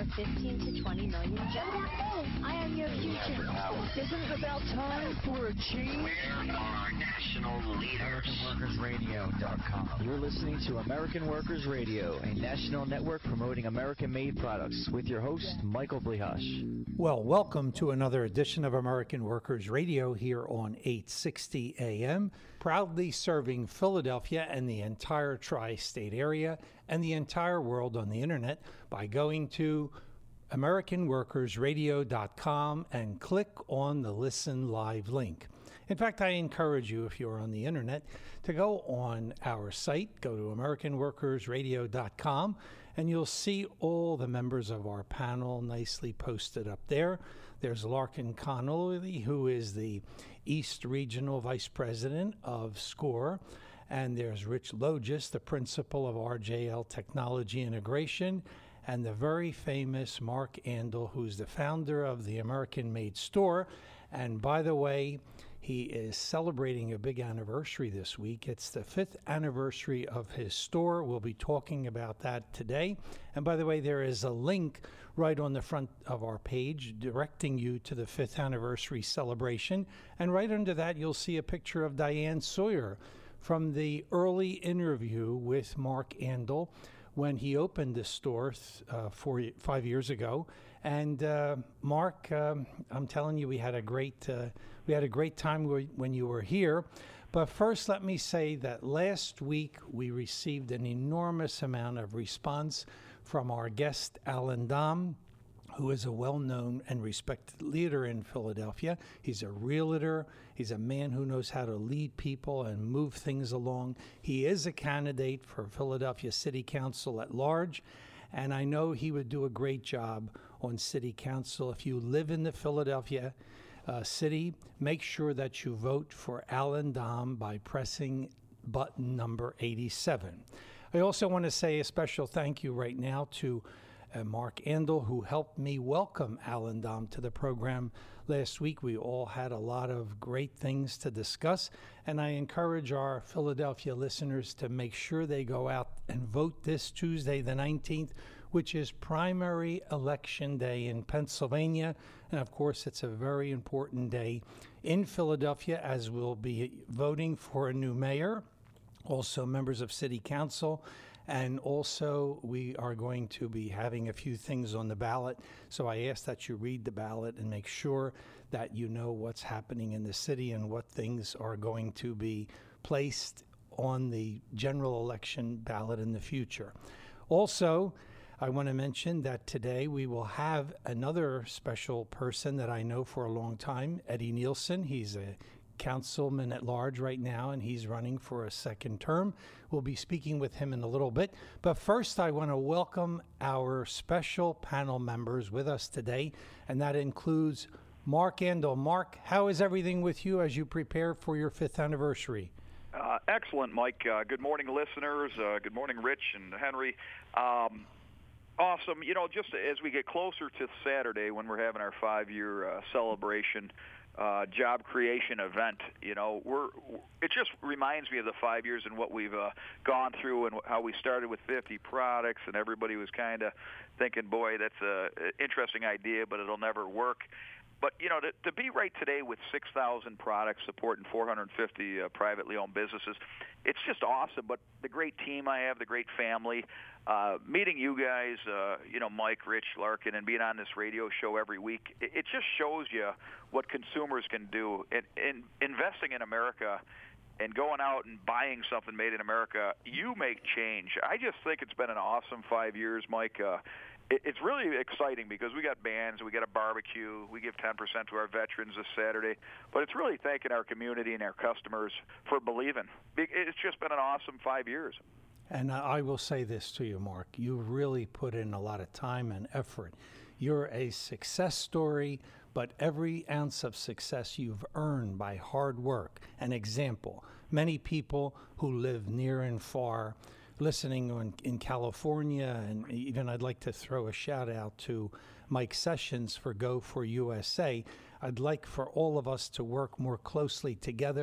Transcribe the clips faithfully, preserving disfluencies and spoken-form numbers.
for fifteen to twenty million jobs. I am your future. Isn't it about time for a change? Where are national leaders? Workers Radio dot com. You're listening to American Workers Radio, a national network promoting American-made products, with your host, Michael Blihash. Well, welcome to another edition of American Workers Radio here on eight sixty A M, proudly serving Philadelphia and the entire tri-state area and the entire world on the internet by going to American Workers Radio dot com and click on the Listen Live link. In fact, I encourage you, if you're on the internet, to go on our site, go to American Workers Radio dot com, and you'll see all the members of our panel nicely posted up there. There's Larkin Connolly, who is the East Regional Vice President of SCORE, and there's Rich Logis, the Principal of R J L Technology Integration, and the very famous Mark Andel, who's the founder of the American Made Store. And by the way, he is celebrating a big anniversary this week. It's the fifth anniversary of his store. We'll be talking about that today. And by the way, there is a link right on the front of our page directing you to the fifth anniversary celebration. And right under that, you'll see a picture of Diane Sawyer from the early interview with Mark Andel when he opened this store uh, four, five years ago. And uh, Mark, um, I'm telling you, we had a great uh, we had a great time when you were here. But first, let me say that last week we received an enormous amount of response from our guest, Alan Dom, who is a well-known and respected leader in Philadelphia. He's a realtor. He's a man who knows how to lead people and move things along. He is a candidate for Philadelphia City Council at large, and I know he would do a great job on City Council. If you live in the Philadelphia uh, city, make sure that you vote for Alan Dom by pressing button number eighty-seven. I also want to say a special thank you right now to Uh, Mark Andel, who helped me welcome Alan Dom to the program last week. We all had a lot of great things to discuss, and I encourage our Philadelphia listeners to make sure they go out and vote this Tuesday, the nineteenth, which is primary election day in Pennsylvania. And of course, it's a very important day in Philadelphia, as we'll be voting for a new mayor, also members of City Council, and also we are going to be having a few things on the ballot. So I ask that you read the ballot and make sure that you know what's happening in the city and what things are going to be placed on the general election ballot in the future. Also, I want to mention that today we will have another special person that I know for a long time, Eddie Nielsen. He's a councilman at large right now, and he's running for a second term. We'll be speaking with him in a little bit. But first, I want to welcome our special panel members with us today, and that includes Mark Andel. Mark, how is everything with you as you prepare for your fifth anniversary? Uh, excellent, Mike. Uh, good morning, listeners. Uh, good morning, Rich and Henry. Um, awesome. You know, just as we get closer to Saturday when we're having our five-year uh, celebration, Uh, job creation event, you know, we're it just reminds me of the five years and what we've uh, gone through, and how we started with fifty products, and everybody was kind of thinking, boy, that's a interesting idea, but it'll never work. But, you know, to, to be right today with six thousand products supporting four hundred fifty uh, privately owned businesses, it's just awesome. But the great team I have, the great family, uh, meeting you guys, uh, you know, Mike, Rich, Larkin, and being on this radio show every week, it, it just shows you what consumers can do. And, and investing in America and going out and buying something made in America, you make change. I just think it's been an awesome five years, Mike. Uh, It's really exciting because we got bands, we got a barbecue, we give ten percent to our veterans this Saturday, but it's really thanking our community and our customers for believing. It's just been an awesome five years. And I will say this to you, Mark. You've really put in a lot of time and effort. You're a success story, but every ounce of success you've earned by hard work. An example, many people who live near and far, listening on, in California, and even I'd like to throw a shout out to Mike Sessions for Go for U S A. I'd like for all of us to work more closely together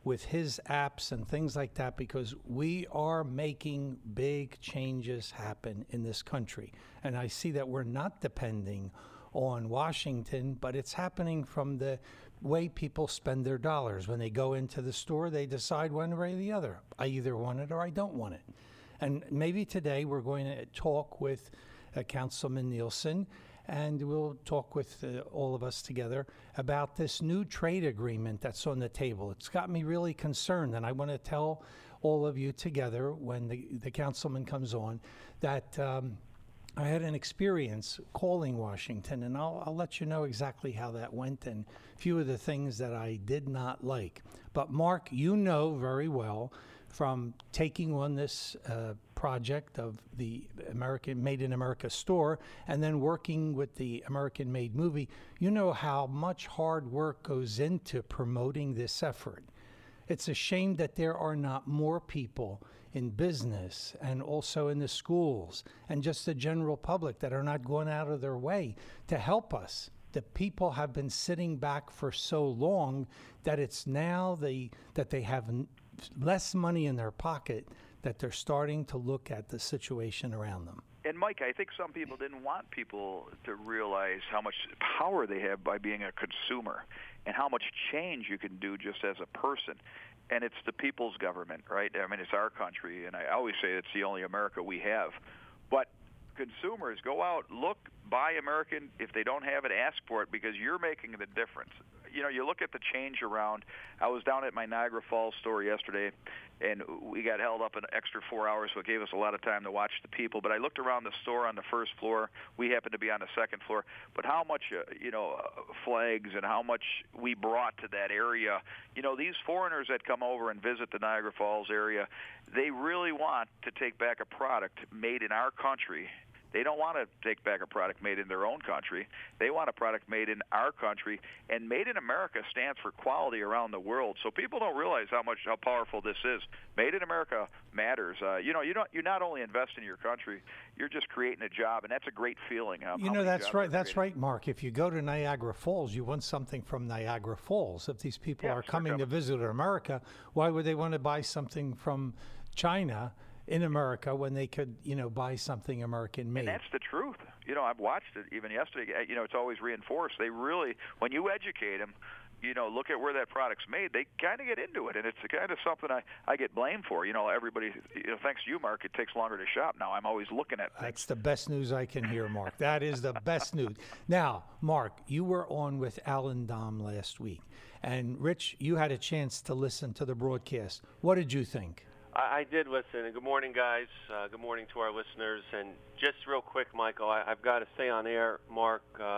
with his apps and things like that, because we are making big changes happen in this country. And I see that we're not depending on Washington, but it's happening from the way people spend their dollars. When they go into the store, they decide one way or the other. I either want it or I don't want it. And maybe today we're going to talk with uh, Councilman Nielsen, and we'll talk with uh, all of us together about this new trade agreement that's on the table. It's got me really concerned, and I want to tell all of you together when the, the councilman comes on that um, I had an experience calling Washington, and I'll, I'll let you know exactly how that went and a few of the things that I did not like. But Mark, you know very well from taking on this uh, project of the American Made in America store and then working with the American Made movie, you know how much hard work goes into promoting this effort. It's a shame that there are not more people in business and also in the schools and just the general public that are not going out of their way to help us. The people have been sitting back for so long that it's now the, that they have n- less money in their pocket that they're starting to look at the situation around them. And Mike, I think some people didn't want people to realize how much power they have by being a consumer and how much change you can do just as a person. And it's the people's government, right? I mean, it's our country, and I always say it's the only America we have. But consumers, go out, look, buy American. If they don't have it, ask for it, because you're making the difference. You know, you look at the change around. I was down at my Niagara Falls store yesterday, and we got held up an extra four hours, so it gave us a lot of time to watch the people. But I looked around the store on the first floor. We happened to be on the second floor. But how much, uh, you know, uh, flags and how much we brought to that area. You know, these foreigners that come over and visit the Niagara Falls area, they really want to take back a product made in our country. They don't want to take back a product made in their own country. They want a product made in our country. And Made in America stands for quality around the world. So people don't realize how much how powerful this is. Made in America matters. Uh, you know, you don't. You not only invest in your country, you're just creating a job, and that's a great feeling. Um, you know, that's right. That's right, Mark. If you go to Niagara Falls, you want something from Niagara Falls. If these people yeah, are coming sure. to visit America, why would they want to buy something from China in America when they could, you know, buy something American made? And that's the truth. You know, I've watched it even yesterday. You know, it's always reinforced. They really, when you educate them, you know, look at where that product's made, they kind of get into it. And it's kind of something I, I get blamed for. You know, everybody, you know, thanks to you, Mark, it takes longer to shop now. I'm always looking at things. That's the best news I can hear, Mark. That is the best news. Now, Mark, you were on with Alan Dom last week. And, Rich, you had a chance to listen to the broadcast. What did you think? I, I did listen. And good morning, guys. Uh, good morning to our listeners. And just real quick, Michael, I, I've got to say on air, Mark, uh,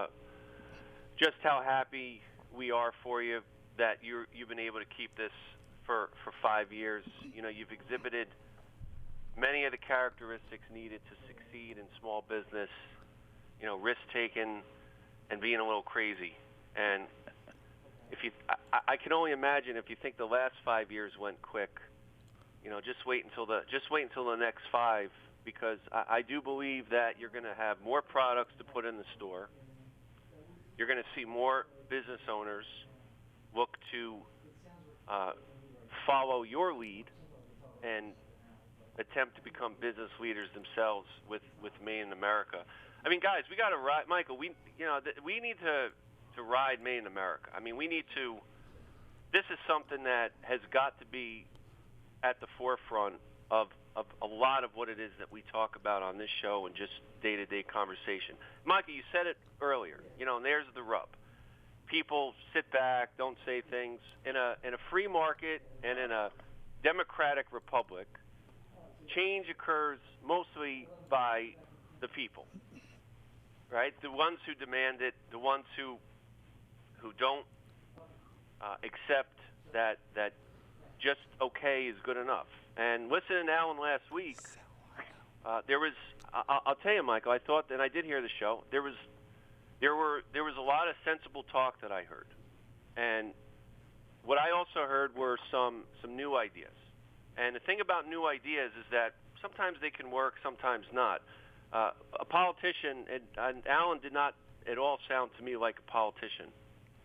just how happy we are for you that you're, you've been able to keep this for, for five years. You know, you've exhibited many of the characteristics needed to succeed in small business, you know, risk-taking and being a little crazy. And if you, I, I can only imagine if you think the last five years went quick, you know, just wait until the just wait until the next five, because I, I do believe that you're going to have more products to put in the store. You're going to see more business owners look to uh, follow your lead and attempt to become business leaders themselves with, with Made in America. I mean, guys, we got to ride, Michael. We you know th- we need to to ride Made in America. I mean, we need to. This is something that has got to be at the forefront of, of a lot of what it is that we talk about on this show and just day-to-day conversation. Michael, you said it earlier, you know, and there's the rub. People sit back, don't say things. In a in a free market and in a democratic republic, change occurs mostly by the people, right? The ones who demand it, the ones who who don't uh, accept that that just okay is good enough. And listening to Alan last week, uh, there was, I, I'll tell you, Michael, I thought, and I did hear the show, there was, there were, there was a lot of sensible talk that I heard. And what I also heard were some, some new ideas. And the thing about new ideas is that sometimes they can work, sometimes not. Uh, a politician, and, and Alan did not at all sound to me like a politician.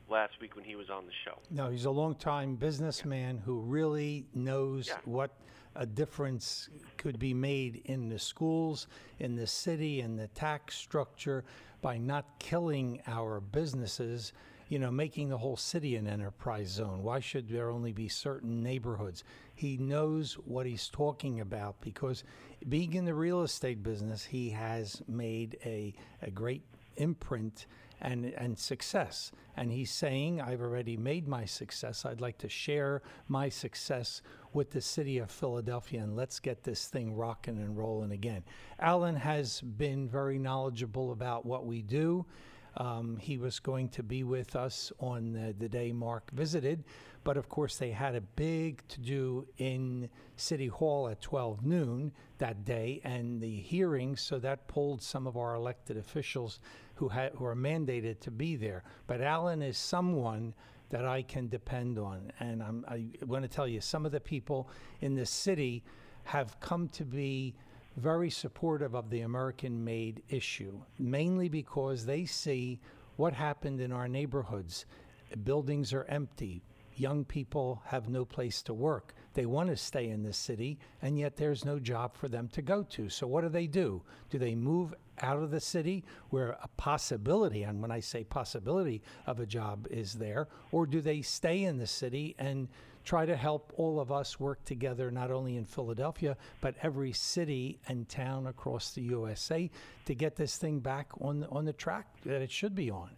last week when he was on the show. No, he's a long-time businessman who really knows Yeah. what a difference could be made in the schools, in the city, in the tax structure by not killing our businesses, you know, making the whole city an enterprise zone. Why should there only be certain neighborhoods? He knows what he's talking about because being in the real estate business, he has made a, a great imprint and and success. And he's saying, I've already made my success. I'd like to share my success with the city of Philadelphia, and let's get this thing rocking and rolling again. Alan has been very knowledgeable about what we do. Um, he was going to be with us on the, the day Mark visited, but of course they had a big to-do in City Hall at twelve noon that day, and the hearings, so that pulled some of our elected officials who, ha- who are mandated to be there. But Alan is someone that I can depend on, and I'm, I want to tell you, some of the people in the city have come to be very supportive of the American-made issue, mainly because they see what happened in our neighborhoods. Buildings are empty. Young people have no place to work. They want to stay in the city, and yet there's no job for them to go to. So what do they do? Do they move out of the city where a possibility, and when I say possibility of a job is there, or do they stay in the city and try to help all of us work together, not only in Philadelphia, but every city and town across the U S A to get this thing back on the, on the track that it should be on?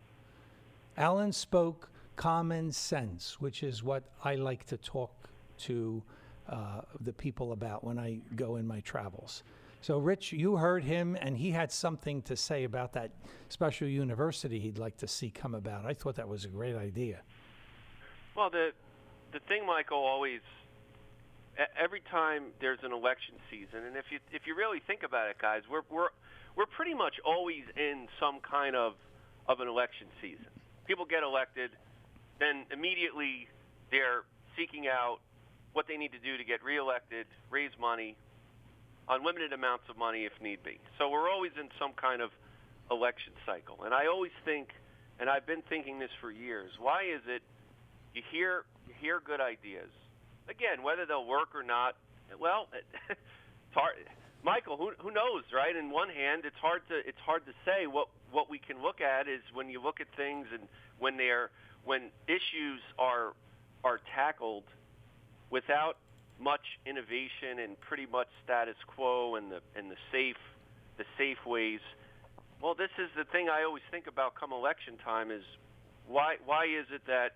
Alan spoke common sense, which is what I like to talk to uh, the people about when I go in my travels. So, Rich, you heard him, and he had something to say about that special university he'd like to see come about. I thought that was a great idea. Well, the the thing, Michael, always every time there's an election season, and if you if you really think about it, guys, we're we're we're pretty much always in some kind of of an election season. People get elected, then immediately they're seeking out what they need to do to get reelected, raise money, unlimited amounts of money if need be. So we're always in some kind of election cycle. And I always think, and I've been thinking this for years, why is it you hear you hear good ideas? Again, whether they'll work or not, well, it's hard. Michael, who who knows, right? In one hand, it's hard to it's hard to say. What what we can look at is when you look at things and when they're when issues are are tackled without much innovation and pretty much status quo and the and the safe the safe ways. Well, this is the thing I always think about come election time is why why is it that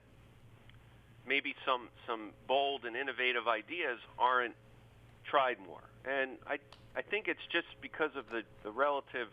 maybe some some bold and innovative ideas aren't tried more? And I I think it's just because of the, the relative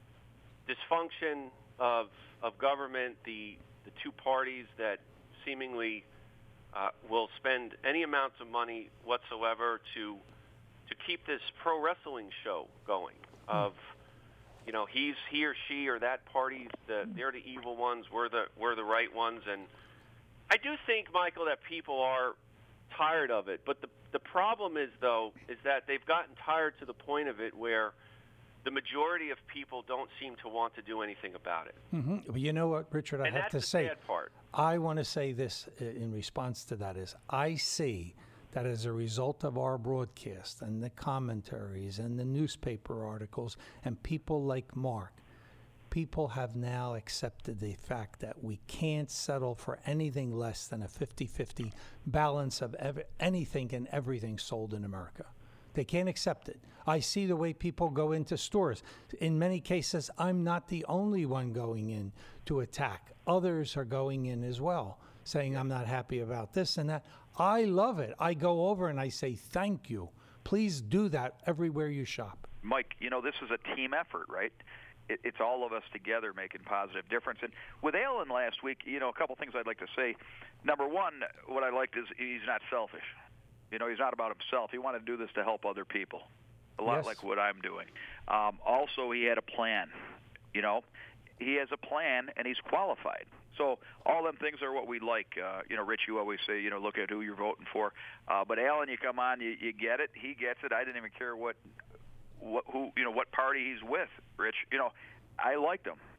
dysfunction of of government, the the two parties that seemingly uh, will spend any amounts of money whatsoever to to keep this pro wrestling show going. Of you know, he's he or she or that party's the they're the evil ones, we're the we're the right ones, and I do think, Michael, that people are tired of it. But the the problem is, though, is that they've gotten tired to the point of it where the majority of people don't seem to want to do anything about it. Mm-hmm. But you know what, Richard, I and have that's to the say, sad part. I want to say this in response to that is I see that as a result of our broadcast and the commentaries and the newspaper articles and people like Mark, people have now accepted the fact that we can't settle for anything less than a fifty-fifty balance of ev- anything and everything sold in America. They can't accept it. I see the way people go into stores. In many cases, I'm not the only one going in to attack. Others are going in as well, saying I'm not happy about this and that. I love it. I go over and I say, thank you. Please do that everywhere you shop. Mike, you know, this is a team effort, right? It, it's all of us together making positive difference. And with Alan last week, you know, a couple things I'd like to say. Number one, what I liked is he's not selfish. You know, he's not about himself. He wanted to do this to help other people, a lot Yes. like what I'm doing. Um, also, he had a plan. You know, he has a plan, and he's qualified. So all them things are what we like. Uh, you know, Rich, you always say, you know, look at who you're voting for. Uh, but Alan, you come on, you, you get it. He gets it. I didn't even care what, what, who, you know, what party he's with. Rich, you know, I liked him.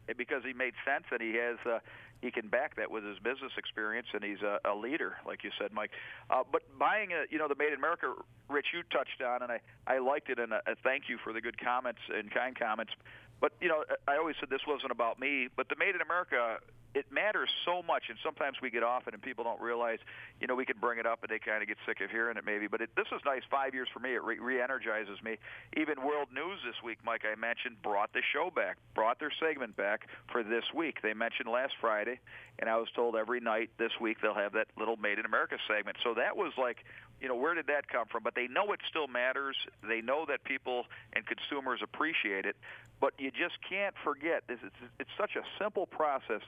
because he made sense and he has uh, he can back that with his business experience, and he's a, a leader, like you said, Mike. Uh, but buying a, you know, the Made in America, Rich, you touched on, and I, I liked it, and a, a thank you for the good comments and kind comments. But, you know, I always said this wasn't about me, but the Made in America, it matters so much, and sometimes we get off it and people don't realize, you know, we can bring it up and they kind of get sick of hearing it maybe. But it, this is nice. Five years for me. It re- re-energizes me. Even World News this week, Mike, I mentioned, brought the show back, brought their segment back for this week. They mentioned last Friday, and I was told every night this week they'll have that little Made in America segment. So that was like, you know, where did that come from? But they know it still matters. They know that people and consumers appreciate it. But you just can't forget, this. It's, it's such a simple process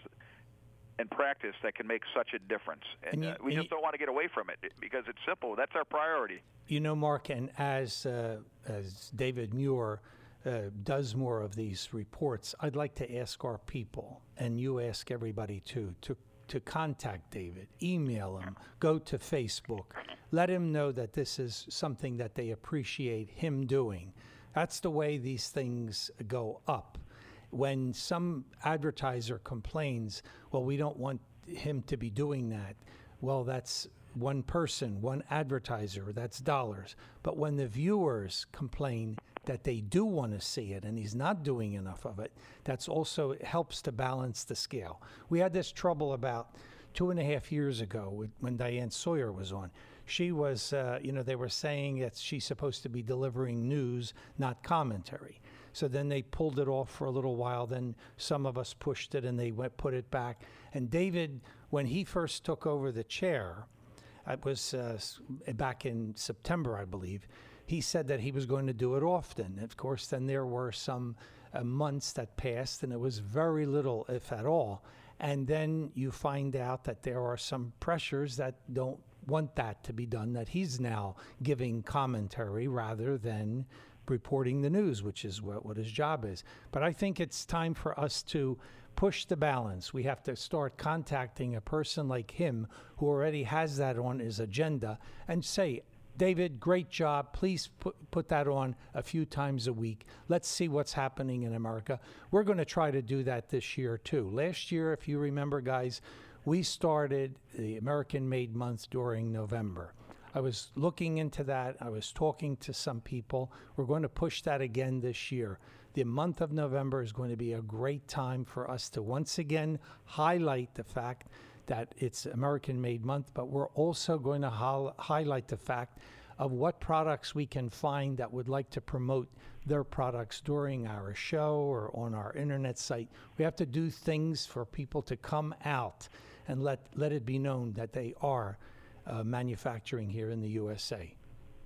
and practice that can make such a difference. And, and you, uh, we just you, don't want to get away from it because it's simple. That's our priority. You know, Mark, and as, uh, as David Muir uh, does more of these reports, I'd like to ask our people, and you ask everybody too, to to contact David, email him, go to Facebook, let him know that this is something that they appreciate him doing. That's the way these things go up. When some advertiser complains, well, we don't want him to be doing that, well, that's one person, one advertiser, that's dollars. But when the viewers complain that they do want to see it and he's not doing enough of it, that's also it helps to balance the scale. We had this trouble about two and a half years ago with, when Diane Sawyer was on. She was, uh, you know, they were saying that she's supposed to be delivering news, not commentary. So then they pulled it off for a little while. Then some of us pushed it and they went put it back. And David, when he first took over the chair, it was uh, back in September, I believe, he said that he was going to do it often. Of course, then there were some uh, months that passed, and it was very little, if at all. And then you find out that there are some pressures that don't want that to be done, that he's now giving commentary rather than reporting the news, which is what, what his job is. But I think it's time for us to push the balance. We have to start contacting a person like him who already has that on his agenda and say, David, great job. Please put, put that on a few times a week. Let's see what's happening in America. We're going to try to do that this year, too. Last year, if you remember, guys, we started the American Made Month during November. I was looking into that. I was talking to some people. We're going to push that again this year. The month of November is going to be a great time for us to once again highlight the fact that it's American Made Month, but we're also going to ho- highlight the fact of what products we can find that would like to promote their products during our show or on our internet site. We have to do things for people to come out and let, let it be known that they are uh, manufacturing here in the U S A.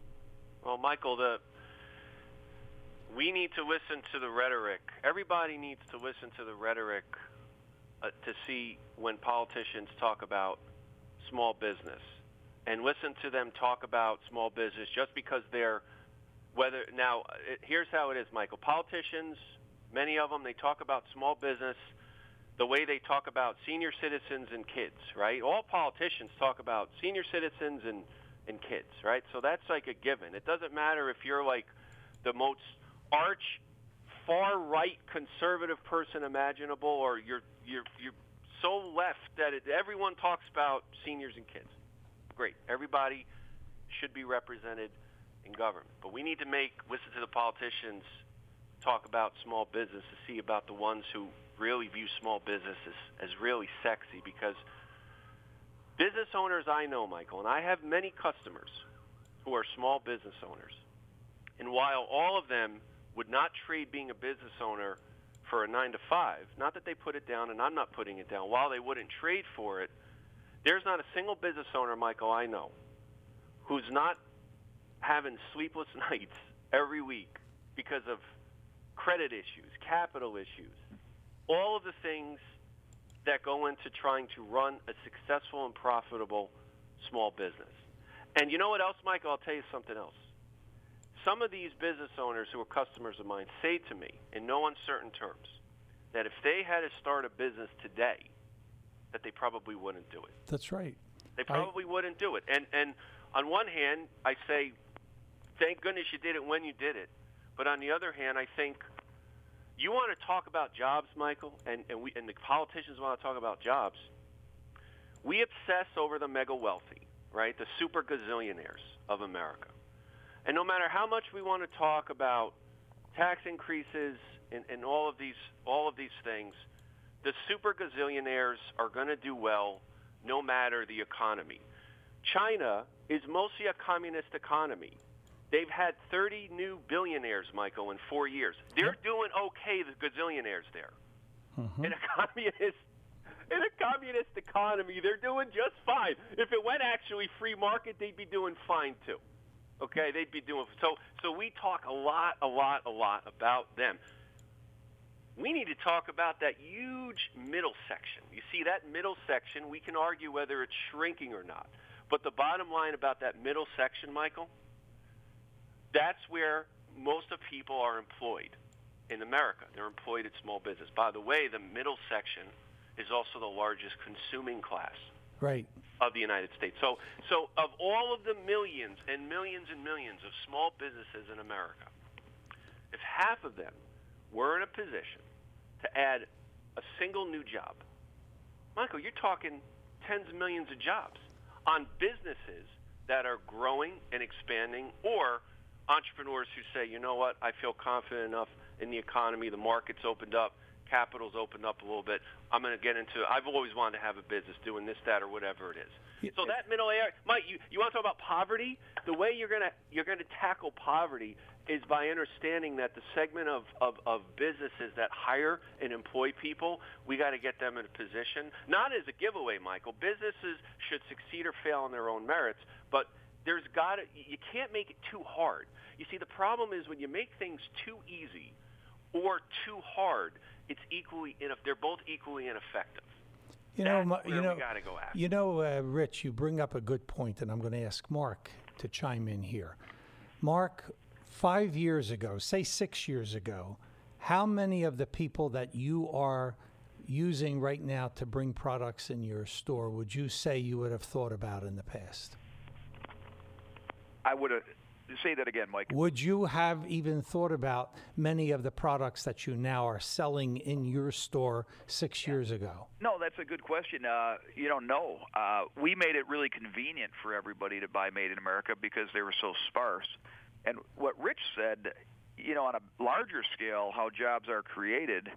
Well, Michael, the we need to listen to the rhetoric. Everybody needs to listen to the rhetoric uh, to see when politicians talk about small business, and listen to them talk about small business just because they're whether now it, here's how it is, Michael. Politicians, many of them, they talk about small business the way they talk about senior citizens and kids, right? All politicians talk about senior citizens and, and kids, right? So that's like a given. It doesn't matter if you're like the most arch far-right conservative person imaginable, or you're you're you're so left that it, everyone talks about seniors and kids. Great. Everybody should be represented in government. But we need to make, listen to the politicians talk about small business, to see about the ones who really view small business as, as really sexy, because business owners I know, Michael, and I have many customers who are small business owners. And while all of them would not trade being a business owner for a nine to five, not that they put it down and I'm not putting it down, while they wouldn't trade for it, there's not a single business owner, Michael, I know, who's not having sleepless nights every week because of credit issues, capital issues, all of the things that go into trying to run a successful and profitable small business. And you know what else, Michael? I'll tell you something else. Some of these business owners who are customers of mine say to me in no uncertain terms that if they had to start a business today, that they probably wouldn't do it. That's right. They probably I... wouldn't do it. And and on one hand, I say, thank goodness you did it when you did it. But on the other hand, I think You want to talk about jobs, Michael, and, and, we, and the politicians want to talk about jobs. We obsess over the mega wealthy, right, the super gazillionaires of America. And no matter how much we want to talk about tax increases and, and all of these all of these things, the super gazillionaires are going to do well no matter the economy. China is mostly a communist economy. They've had thirty new billionaires, Michael, in four years. They're yep. doing okay, the gazillionaires there. Mm-hmm. In a communist in a communist economy, they're doing just fine. If it went actually free market, they'd be doing fine too. Okay, they'd be doing so. So we talk a lot, a lot, a lot about them. We need to talk about that huge middle section. You see, that middle section, we can argue whether it's shrinking or not. But the bottom line about that middle section, Michael, that's where most of people are employed in America. They're employed at small business. By the way, the middle section is also the largest consuming class. Right. Of the United States. So, so of all of the millions and millions and millions of small businesses in America, if half of them were in a position to add a single new job, Michael, you're talking tens of millions of jobs on businesses that are growing and expanding, or entrepreneurs who say, you know what, I feel confident enough in the economy, the market's opened up, capital's opened up a little bit. I'm going to get into. I've always wanted to have a business doing this, that, or whatever it is. So that middle area, Mike, you, you want to talk about poverty? The way you're going to you're going to tackle poverty is by understanding that the segment of, of, of businesses that hire and employ people, we got to get them in a position, not as a giveaway, Michael. Businesses should succeed or fail on their own merits, but there's got to, you can't make it too hard. You see, the problem is when you make things too easy or too hard, it's equally they're both equally ineffective. You know, That's you where know, we gotta go after. you know, uh, Rich, you bring up a good point, and I'm going to ask Mark to chime in here. Mark, five years ago, say six years ago, how many of the people that you are using right now to bring products in your store would you say you would have thought about in the past? I would have. Say that again, Mike. Would you have even thought about many of the products that you now are selling in your store six yeah. years ago? No, that's a good question. Uh, you don't know. Uh, we made it really convenient for everybody to buy Made in America because they were so sparse. And what Rich said, you know, on a larger scale, how jobs are created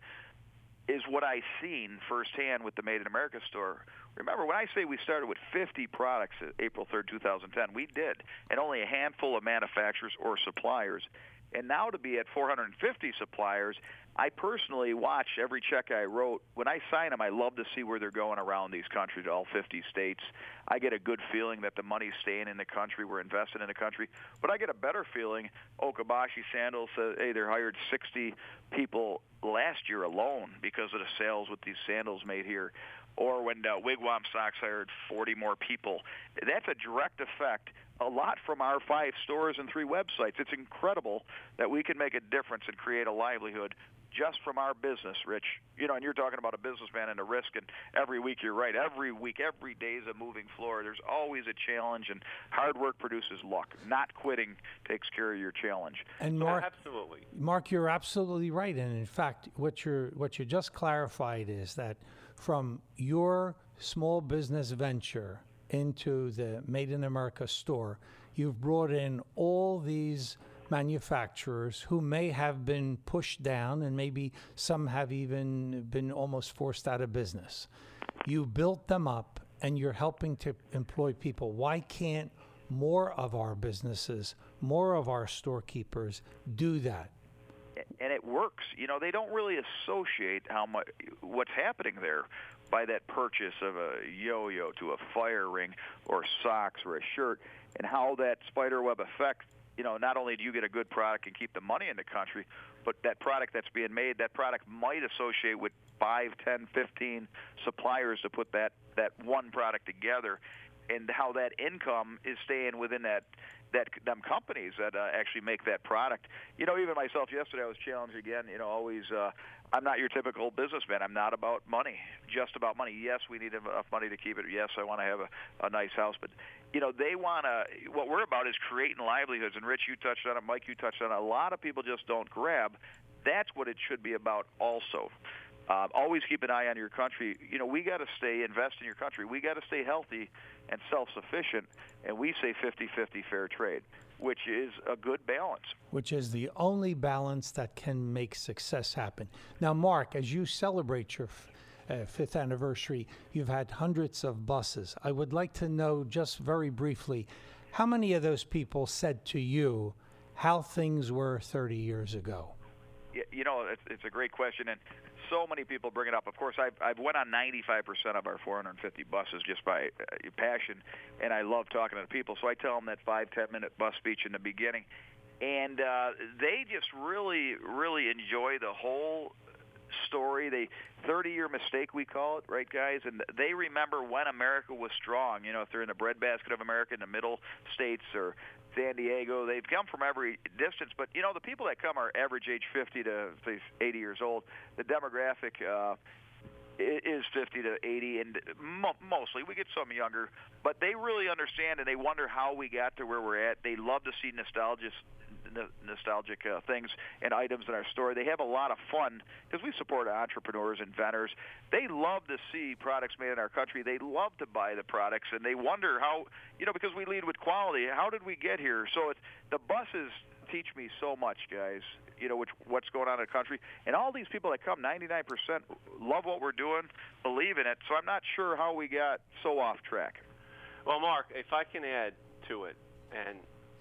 is what I've seen firsthand with the Made in America store. Remember, when I say we started with fifty products April third, two thousand ten, we did, and only a handful of manufacturers or suppliers. And now to be at four hundred fifty suppliers, I personally watch every check I wrote. When I sign them, I love to see where they're going around these countries, all fifty states. I get a good feeling that the money's staying in the country, we're invested in the country. But I get a better feeling, Okabashi Sandals says, hey, they hired sixty people last year alone because of the sales with these sandals made here. Or when uh, Wigwam Socks hired forty more people. That's a direct effect, a lot from our five stores and three websites. It's incredible that we can make a difference and create a livelihood just from our business, Rich. You know, and you're talking about a businessman and a risk, and every week you're right. Every week, every day is a moving floor. There's always a challenge, and hard work produces luck. Not quitting takes care of your challenge. And Mark, absolutely. Mark, you're absolutely right. And in fact, what you're what you just clarified is that from your small business venture into the Made in America store, you've brought in all these manufacturers who may have been pushed down, and maybe some have even been almost forced out of business. You built them up, and you're helping to employ people. Why can't more of our businesses, more of our storekeepers do that? And it works. You know, they don't really associate how much what's happening there by that purchase of a yo-yo to a fire ring or socks or a shirt, and how that spider web effect, you know, not only do you get a good product and keep the money in the country, but that product that's being made, that product might associate with five, ten, fifteen suppliers to put that, that one product together, and how that income is staying within that that them companies that uh, actually make that product. You know, even myself yesterday, I was challenged again. You know, always, uh, I'm not your typical businessman. I'm not about money, just about money. Yes, we need enough money to keep it. Yes, I want to have a, a nice house. But, you know, they want to, what we're about is creating livelihoods. And Rich, you touched on it. Mike, you touched on it. A lot of people just don't grab that's what it should be about also. Uh, always keep an eye on your country. You know, we got to stay, invest in your country. We got to stay healthy and self-sufficient, and we say fifty-fifty fair trade, which is a good balance. Which is the only balance that can make success happen. Now, Mark, as you celebrate your f- uh, fifth anniversary, you've had hundreds of buses. I would like to know just very briefly, how many of those people said to you how things were thirty years ago? You know, it's, it's a great question, and so many people bring it up. Of course, I've, I've went on ninety-five percent of our four hundred fifty buses just by uh, passion, and I love talking to the people. So I tell them that five, ten-minute bus speech in the beginning, and uh, they just really, really enjoy the whole story. They thirty-year mistake, we call it, right, guys? And they remember when America was strong. You know, if they're in the breadbasket of America, in the middle states or San Diego, they've come from every distance. But, you know, the people that come are average age fifty to eighty years old. The demographic uh, is fifty to eighty, and mo- mostly we get some younger. But they really understand, and they wonder how we got to where we're at. They love to see nostalgic nostalgic uh, things and items in our store. They have a lot of fun because we support entrepreneurs, inventors. They love to see products made in our country. They love to buy the products, and they wonder how, you know, because we lead with quality, how did we get here? So it's, the buses teach me so much, guys, you know, which, what's going on in the country. And all these people that come, ninety-nine percent love what we're doing, believe in it. So I'm not sure how we got so off track. Well, Mark, if I can add to it, and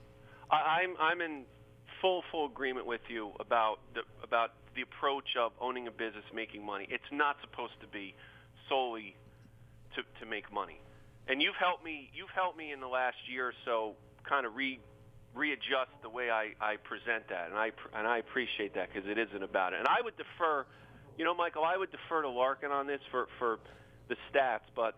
I, I'm I'm in full full agreement with you about the about the approach of owning a business, making money. It's not supposed to be solely to to make money. And you've helped me you've helped me in the last year or so kind of re readjust the way I, I present that, and I and I appreciate that because it isn't about it. And I would defer, you know, Michael, I would defer to Larkin on this for for the stats, but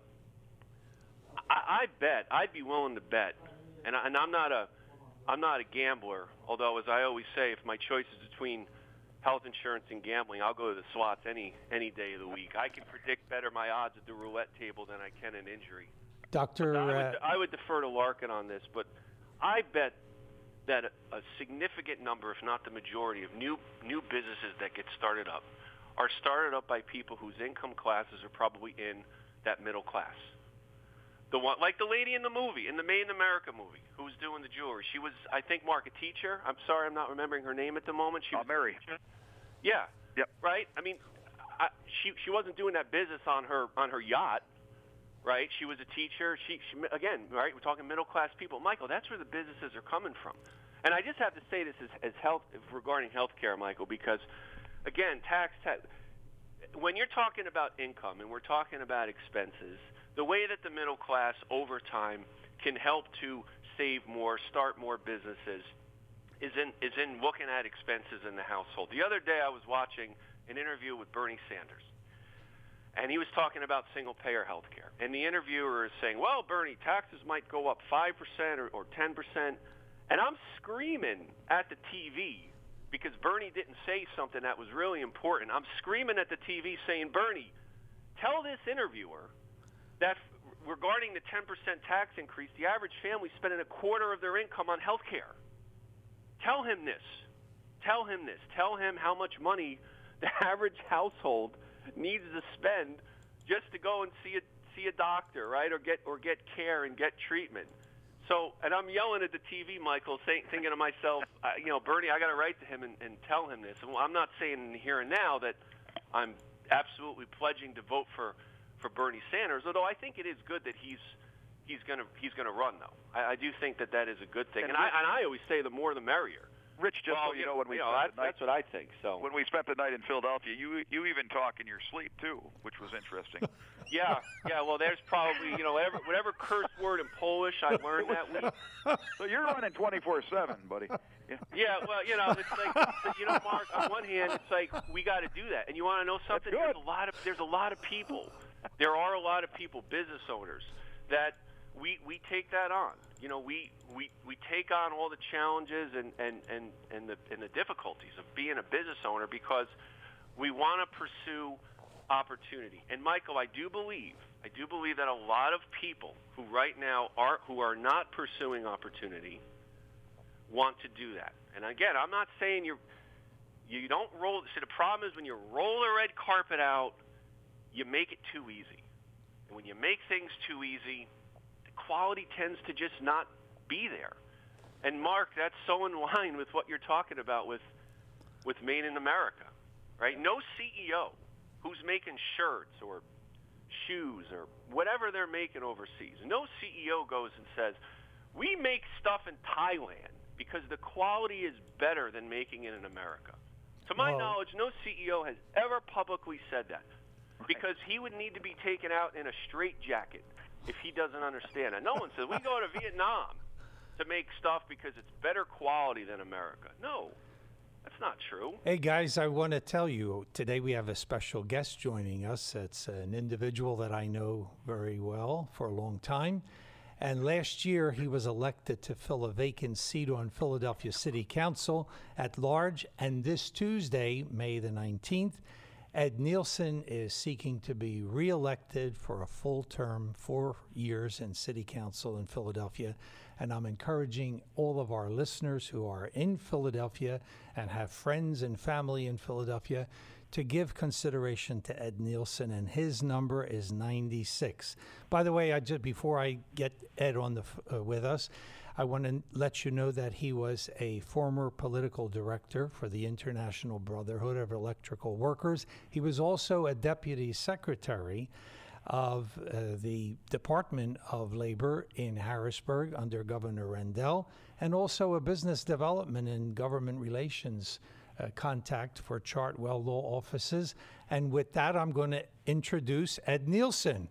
I, I bet I'd be willing to bet, and I, and I'm not a I'm not a gambler, although, as I always say, if my choice is between health insurance and gambling, I'll go to the slots any any day of the week. I can predict better my odds at the roulette table than I can an injury. Doctor I would, uh, I would defer to Larkin on this, but I bet that a, a significant number, if not the majority, of new new businesses that get started up are started up by people whose income classes are probably in that middle class. The one, like the lady in the movie, in the Made in America movie, who was doing the jewelry. She was, I think, Mark, a teacher. I'm sorry, I'm not remembering her name at the moment. She uh, was Mary. Yeah. Yep. Right. I mean, I, she she wasn't doing that business on her on her yacht, right? She was a teacher. She, she again, right? We're talking middle class people. Michael, that's where the businesses are coming from. And I just have to say this as, as health regarding healthcare, Michael, because again, tax, tax. When you're talking about income and we're talking about expenses, the way that the middle class over time can help to save more, start more businesses, is in is in looking at expenses in the household. The other day I was watching an interview with Bernie Sanders, and he was talking about single-payer health care. And the interviewer is saying, well, Bernie, taxes might go up five percent or, or ten percent. And I'm screaming at the T V because Bernie didn't say something that was really important. I'm screaming at the T V saying, Bernie, tell this interviewer that regarding the ten percent tax increase, the average family is spending a quarter of their income on health care. Tell him this. Tell him this. Tell him how much money the average household needs to spend just to go and see a see a doctor, right, or get or get care and get treatment. So, and I'm yelling at the T V, Michael, saying, thinking to myself, uh, you know, Bernie, I got to write to him and, and tell him this. And I'm not saying here and now that I'm absolutely pledging to vote for. for Bernie Sanders, although I think it is good that he's he's gonna he's gonna run though. I, I do think that that is a good thing, and, and I and I always say the more the merrier. Rich, just well, so you know, when we you know, spent that's, the night, that's what I think. So when we spent the night in Philadelphia, you you even talk in your sleep too, which was interesting. yeah, yeah. Well, there's probably you know whatever whatever curse word in Polish I learned that week. So you're running twenty-four seven, buddy. Yeah. yeah. Well, you know, it's like you know, Mark. On one hand, it's like we got to do that, and you want to know something? There's a lot of there's a lot of people. There are a lot of people, business owners, that we we take that on. You know, we, we, we take on all the challenges and, and, and, and the and the difficulties of being a business owner because we want to pursue opportunity. And Michael, I do believe I do believe that a lot of people who right now are who are not pursuing opportunity want to do that. And again, I'm not saying you're You don't roll. See, the problem is when you roll the red carpet out, you make it too easy. And when you make things too easy, the quality tends to just not be there. And Mark, that's so in line with what you're talking about with with Made in America, right? No C E O who's making shirts or shoes or whatever they're making overseas, no C E O goes and says, we make stuff in Thailand because the quality is better than making it in America. To my well, knowledge, no C E O has ever publicly said that, because he would need to be taken out in a straitjacket if he doesn't understand it. No one says, we go to Vietnam to make stuff because it's better quality than America. No, that's not true. Hey, guys, I want to tell you, today we have a special guest joining us. It's an individual that I know very well for a long time. And last year, he was elected to fill a vacant seat on Philadelphia City Council at large. And this Tuesday, May the nineteenth, Ed Nielsen is seeking to be reelected for a full term, four years in City Council in Philadelphia. And I'm encouraging all of our listeners who are in Philadelphia and have friends and family in Philadelphia to give consideration to Ed Nielsen, and his number is ninety-six. By the way, I just before I get Ed on the uh, with us, I want to let you know that he was a former political director for the International Brotherhood of Electrical Workers. He was also a deputy secretary of uh, the Department of Labor in Harrisburg under Governor Rendell, and also a business development and government relations uh, contact for Chartwell Law Offices. And with that, I'm going to introduce Ed Nielsen.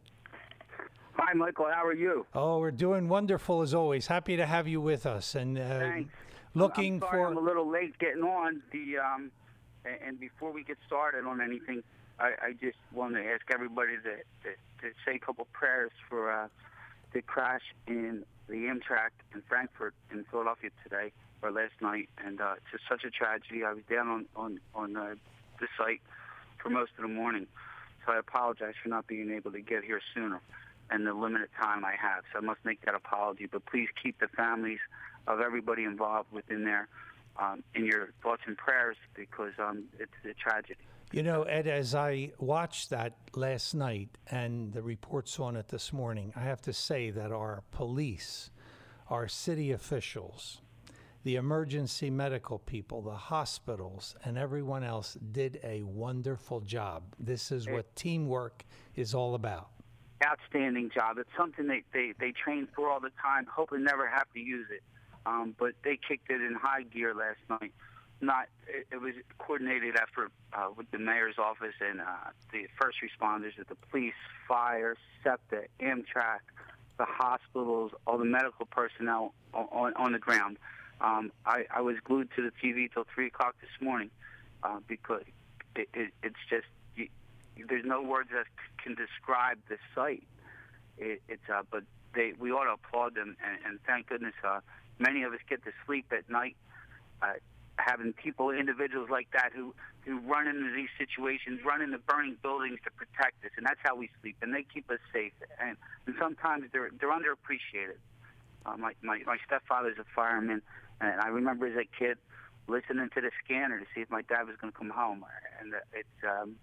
Hi, Michael. How are you? Oh, we're doing wonderful as always. Happy to have you with us. And uh, Thanks. looking I'm sorry for. I'm a little late getting on. The um, and, and before we get started on anything, I, I just want to ask everybody to, to, to say a couple prayers for uh, the crash in the Amtrak in Frankfurt in Philadelphia today or last night, and uh, it's just such a tragedy. I was down on on on uh, the site for most of the morning, so I apologize for not being able to get here sooner and the limited time I have. So I must make that apology. But please keep the families of everybody involved within there um, in your thoughts and prayers, because um, it's a tragedy. You know, Ed, as I watched that last night and the reports on it this morning, I have to say that our police, our city officials, the emergency medical people, the hospitals, and everyone else did a wonderful job. This is what teamwork is all about. Outstanding job. It's something they, they, they train for all the time, hope they never have to use it. Um, but they kicked it in high gear last night. Not it, it was a coordinated effort uh, with the mayor's office and uh, the first responders of the police, fire, SEPTA, Amtrak, the hospitals, all the medical personnel on, on, on the ground. Um, I, I was glued to the T V till three o'clock this morning uh, because it, it, it's just you, there's no words that can describe the sight. It, it's uh, but they we ought to applaud them, and, and thank goodness uh, many of us get to sleep at night. Uh, having people, individuals like that who, who run into these situations, run into burning buildings to protect us, and that's how we sleep, and they keep us safe. And, and sometimes they're they're underappreciated. Uh, my, my, my stepfather's a fireman, and I remember as a kid listening to the scanner to see if my dad was going to come home. And it's um,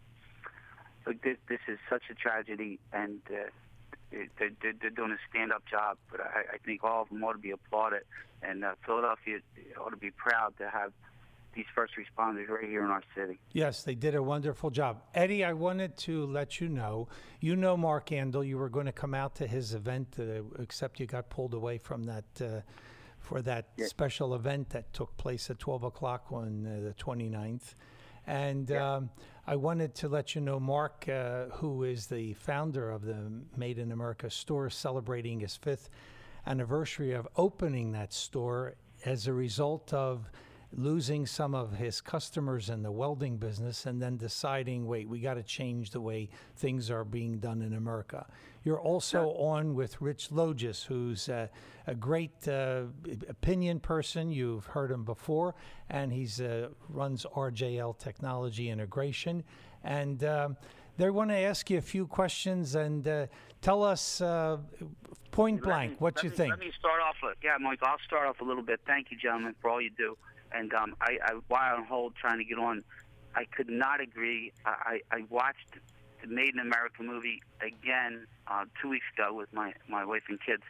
like this, this is such a tragedy, and uh, it, they're, they're doing a stand-up job, but I, I think all of them ought to be applauded, and uh, Philadelphia ought to be proud to have these first responders right here in our city. Yes, they did a wonderful job. Eddie, I wanted to let you know, you know Mark Andel, you were going to come out to his event, uh, except you got pulled away from that uh, for that yeah. special event that took place at twelve o'clock on uh, the twenty-ninth. And yeah. um, I wanted to let you know, Mark, uh, who is the founder of the Made in America store, celebrating his fifth anniversary of opening that store as a result of losing some of his customers in the welding business and then deciding, wait, we got to change the way things are being done in America. You're also on with Rich Logis, who's a, a great uh, opinion person. You've heard him before, and he's uh, runs R J L Technology Integration. And uh, they want to ask you a few questions and uh, tell us, uh, Point Let blank, me- what let you me- think? Let me start off. With, yeah, Mike, I'll start off a little bit. Thank you, gentlemen, for all you do. And um, I, I, while on hold trying to get on, I could not agree. I, I I watched the Made in America movie again uh, two weeks ago with my, my wife and kids.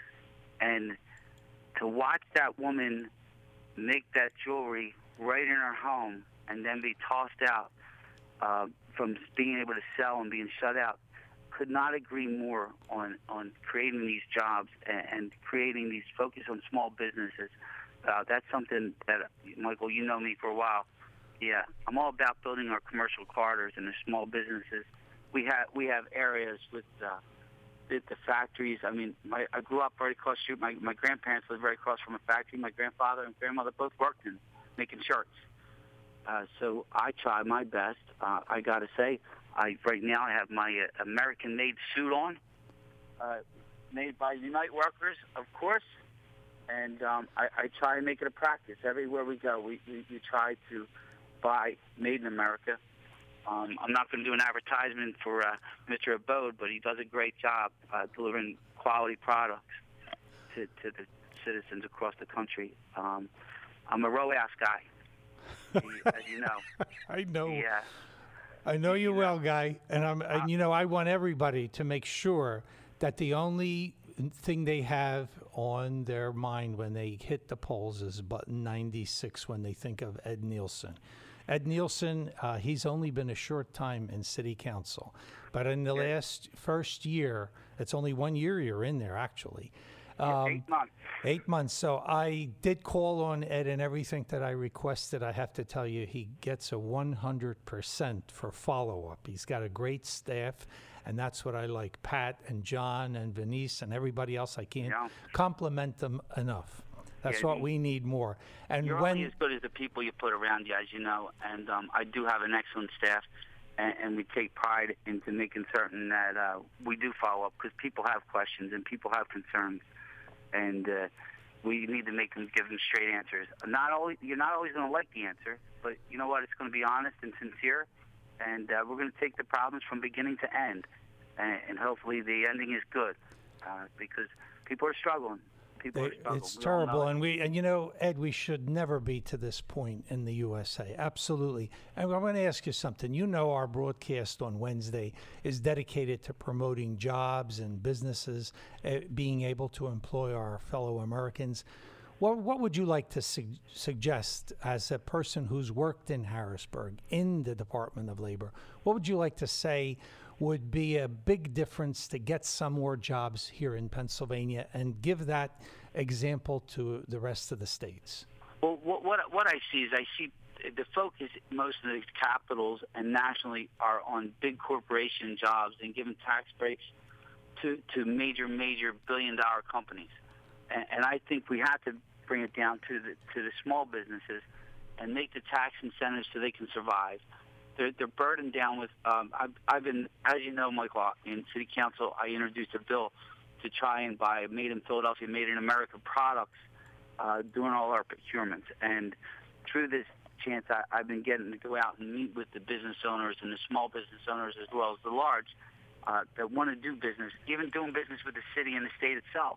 And to watch that woman make that jewelry right in her home and then be tossed out uh, from being able to sell and being shut out, could not agree more on, on creating these jobs and, and creating these focus on small businesses. Uh, that's something that, Michael, you know me for a while. Yeah, I'm all about building our commercial corridors and the small businesses. We have we have areas with uh, the, the factories. I mean, my, I grew up right across the street. My, my grandparents lived right across from a factory. My grandfather and grandmother both worked in making shirts. Uh, so I try my best. Uh, I got to say, I right now I have my uh, American-made suit on, uh, made by Unite Workers, of course. And um, I, I try and make it a practice. Everywhere we go, we, we, we try to buy Made in America. Um, I'm not going to do an advertisement for uh, Mister Abode, but he does a great job uh, delivering quality products to, to the citizens across the country. Um, I'm a row ass guy, as you know. I know. Yeah. I know you well, Guy, and I'm. And, you know, I want everybody to make sure that the only thing they have on their mind when they hit the polls is button ninety-six when they think of Ed Nielsen. Ed Nielsen, uh, he's only been a short time in city council, but in the last first year, it's only one year you're in there, actually. Um, eight months. Eight months. So I did call on Ed, and everything that I requested, I have to tell you, he gets a one hundred percent for follow-up. He's got a great staff, and that's what I like. Pat and John and Venice and everybody else, I can't Yeah. compliment them enough. That's Yeah, what he- we need more. And You're when only as good as the people you put around you, as you know. And um, I do have an excellent staff, and, and we take pride into making certain that uh, we do follow up because people have questions and people have concerns, and uh, we need to make them give them straight answers. Not always, you're not always going to like the answer, but you know what? It's going to be honest and sincere, and uh, we're going to take the problems from beginning to end, and, and hopefully the ending is good uh, because people are struggling. People are They- struggling. It's We all know terrible, it. and we and you know, Ed, we should never be to this point in the U S A. Absolutely. And I'm going to ask you something. You know, our broadcast on Wednesday is dedicated to promoting jobs and businesses, uh, being able to employ our fellow Americans. What what would you like to su- suggest as a person who's worked in Harrisburg in the Department of Labor? What would you like to say would be a big difference to get some more jobs here in Pennsylvania and give that example to the rest of the states? Well, what, what what I see is I see the focus most of the capitals and nationally are on big corporation jobs and giving tax breaks to, to major, major billion-dollar companies. And, and I think we have to bring it down to the to the small businesses and make the tax incentives so they can survive. They're, they're burdened down with, um, I've, I've been, as you know, Michael, in City Council, I introduced a bill to try and buy Made in Philadelphia, Made in America products, uh, doing all our procurements. And through this chance, I, I've been getting to go out and meet with the business owners and the small business owners as well as the large uh, that want to do business, even doing business with the city and the state itself.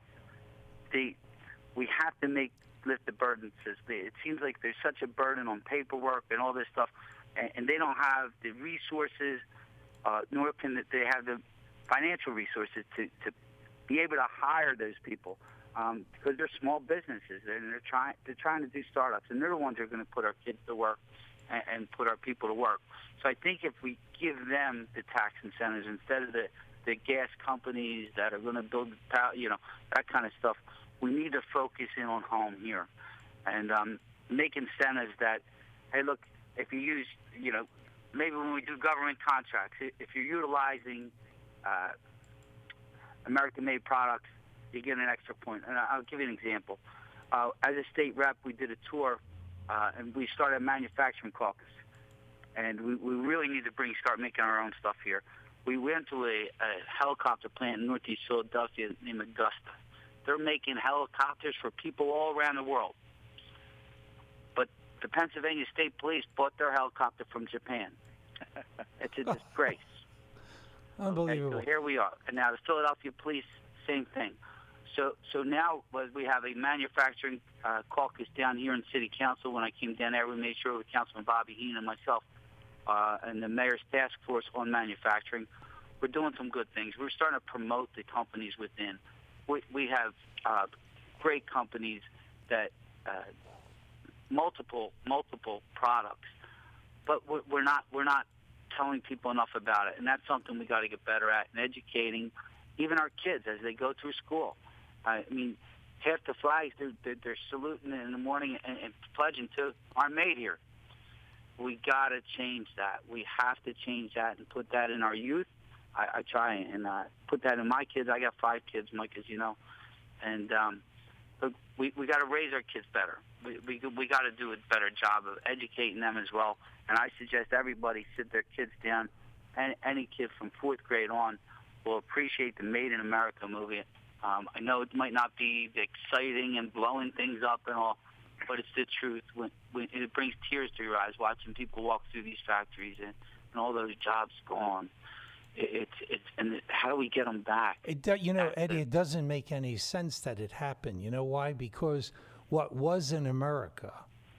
They, we have to make lift the burdens. It seems like there's such a burden on paperwork and all this stuff, and, and they don't have the resources, uh, nor can they have the financial resources to, to be able to hire those people um, because they're small businesses and they're trying they're trying to do startups, and they're the ones who are going to put our kids to work and, and put our people to work. So I think if we give them the tax incentives instead of the the gas companies that are going to build, you know, that kind of stuff, we need to focus in on home here and um, make incentives that, hey, look, if you use, you know, maybe when we do government contracts, if you're utilizing uh, American-made products, you get an extra point. And I'll give you an example. Uh, as a state rep, we did a tour, uh, and we started a manufacturing caucus. And we, we really need to bring, start making our own stuff here. We went to a, a helicopter plant in northeast Philadelphia named Augusta. They're making helicopters for people all around the world. But the Pennsylvania State Police bought their helicopter from Japan. It's a disgrace. Unbelievable. Okay, so here we are. And now the Philadelphia Police, same thing. So so now was we have a manufacturing uh, caucus down here in City Council. When I came down there, we made sure with Councilman Bobby Heen and myself uh, and the mayor's task force on manufacturing, we're doing some good things. We're starting to promote the companies within. We, we have uh, great companies that uh, multiple multiple products, but we're, we're not we're not telling people enough about it, and that's something we got to get better at, and educating even our kids as they go through school. I mean, half the flags they're, they're, they're saluting in the morning and, and pledging to aren't made here. We got to change that. We have to change that and put that in our youth. I, I try and uh, put that in my kids. I got five kids, Mike, as you know, and um, but we we got to raise our kids better. We we we got to do a better job of educating them as well. And I suggest everybody sit their kids down, and any kid from fourth grade on will appreciate the Made in America movie. Um, I know it might not be exciting and blowing things up and all, but it's the truth. When, when it brings tears to your eyes watching people walk through these factories and, and all those jobs gone. It, it's it's and how do we get them back? It do, you know, Eddie, it doesn't make any sense that it happened. You know why? Because what was in America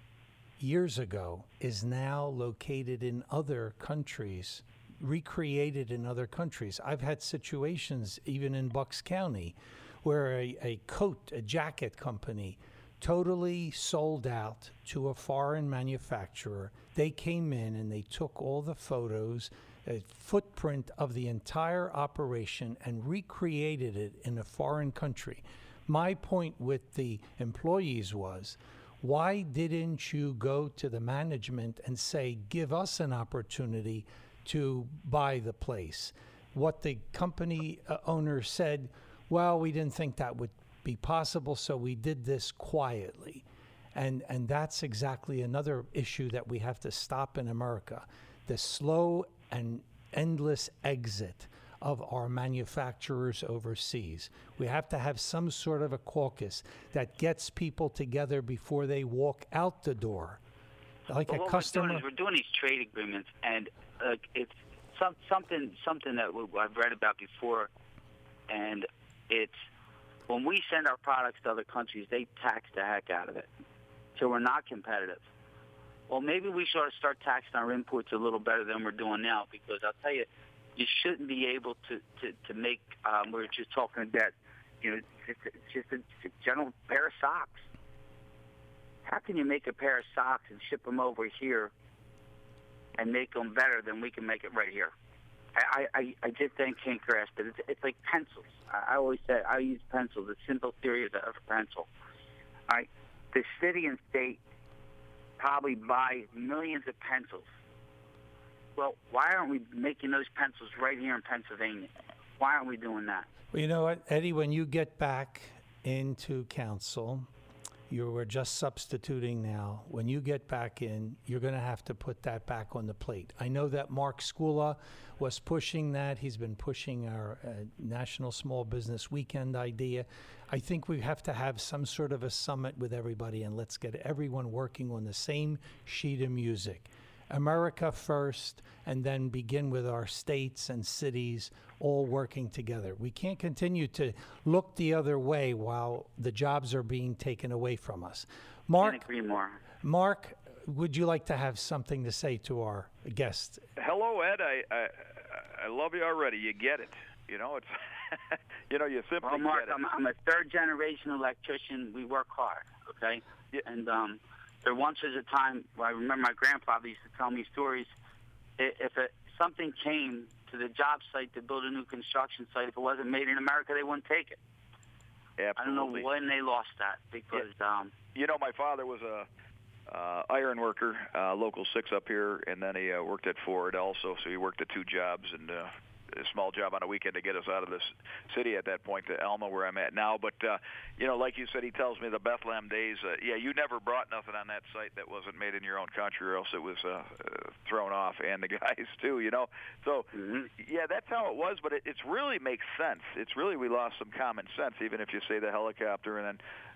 years ago is now located in other countries, recreated in other countries. I've had situations even in Bucks County where a, a coat, a jacket company totally sold out to a foreign manufacturer. They came in and they took all the photos, a footprint of the entire operation, and recreated it in a foreign country. My point with the employees was, why didn't you go to the management and say, give us an opportunity to buy the place? What the company uh, owner said, well, we didn't think that would be possible, so we did this quietly. And and that's exactly another issue that we have to stop in America, the slow and endless exit of our manufacturers overseas. We have to have some sort of a caucus that gets people together before they walk out the door. Like well, a what customer. We're doing, is we're doing these trade agreements, and uh, it's some, something something that I've read about before, and it's when we send our products to other countries, they tax the heck out of it, so we're not competitive. Well, maybe we should start taxing our imports a little better than we're doing now, because I'll tell you, you shouldn't be able to to, to make. Um, we we're just talking about, you know, just, just a, just a general pair of socks. How can you make a pair of socks and ship them over here and make them better than we can make it right here? I, I, I just can't grasp it. It's, it's like pencils. I, I always say I use pencils. The simple theory of a pencil. All right? The city and state probably buy millions of pencils. Well, why aren't we making those pencils right here in Pennsylvania? Why aren't we doing that? Well, you know what, Eddie, when you get back into council, you were just substituting now. When you get back in, you're going to have to put that back on the plate. I know that Mark Skula was pushing that. He's been pushing our uh, National Small Business Weekend idea. I think we have to have some sort of a summit with everybody, and let's get everyone working on the same sheet of music. America first, and then begin with our states and cities all working together. We can't continue to look the other way while the jobs are being taken away from us. Mark, Can't agree more. Mark, would you like to have something to say to our guest? Hello, Ed. I I, I love you already. You get it. You know, it's you know, you simply well, Mark, get it. I'm, I'm a third-generation electrician. We work hard, okay? Yeah. And um, there once was a time where I remember my grandfather used to tell me stories. If it, something came to the job site to build a new construction site, if it wasn't made in America, they wouldn't take it. Absolutely. I don't know when they lost that, because yeah. um, you know, my father was a uh, iron worker, uh, local six up here, and then he uh, worked at Ford also. So he worked at two jobs and uh, a small job on a weekend to get us out of this city at that point to Elma, where I'm at now. But uh, you know, like you said, he tells me the Bethlehem days. Uh, yeah, you never brought nothing on that site that wasn't made in your own country, or else it was uh, uh, thrown off, and the guys too. You know, so mm-hmm. yeah, that's how it was. But it it's really makes sense. It's really we lost some common sense, even if you say the helicopter and then